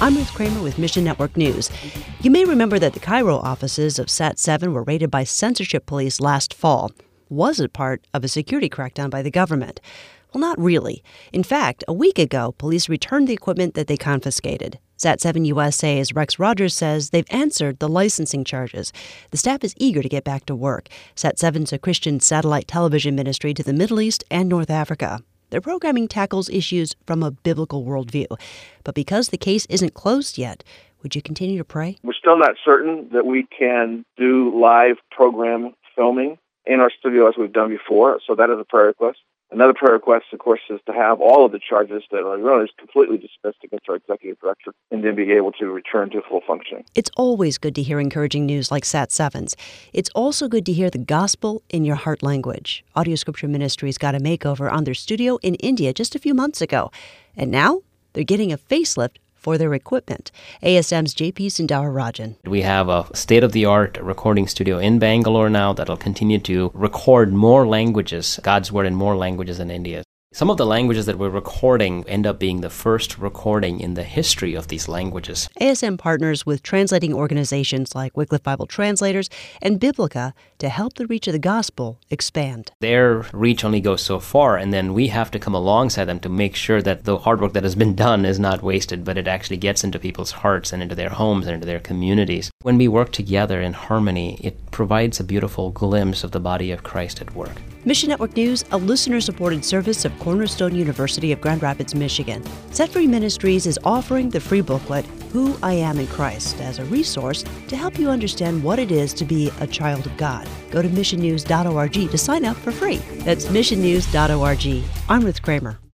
I'm Ruth Kramer with Mission Network News. You may remember that the Cairo offices of Sat7 were raided by censorship police last fall. Was it part of a security crackdown by the government? Well, not really. In fact, a week ago, police returned the equipment that they confiscated. Sat7 USA's Rex Rogers says they've answered the licensing charges. The staff is eager to get back to work. Sat7's a Christian satellite television ministry to the Middle East and North Africa. Their programming tackles issues from a biblical worldview. But because the case isn't closed yet, would you continue to pray? We're still not certain that we can do live program filming in our studio as we've done before, so that is a prayer request. Another prayer request, of course, is to have all of the charges that are really completely dismissed against our executive director and then be able to return to full functioning. It's always good to hear encouraging news like Sat7's. It's also good to hear the gospel in your heart language. Audio Scripture Ministries got a makeover on their studio in India just a few months ago. And now they're getting a facelift for their equipment. ASM's JP Sundararajan. We have a state-of-the-art recording studio in Bangalore now that'll continue to record more languages, God's Word in more languages in India. Some of the languages that we're recording end up being the first recording in the history of these languages. ASM partners with translating organizations like Wycliffe Bible Translators and Biblica to help the reach of the gospel expand. Their reach only goes so far, and then we have to come alongside them to make sure that the hard work that has been done is not wasted, but it actually gets into people's hearts and into their homes and into their communities. When we work together in harmony, it provides a beautiful glimpse of the body of Christ at work. Mission Network News, a listener-supported service of Cornerstone University of Grand Rapids, Michigan. Set Free Ministries is offering the free booklet, Who I Am in Christ, as a resource to help you understand what it is to be a child of God. Go to missionnews.org to sign up for free. That's missionnews.org. I'm Ruth Kramer.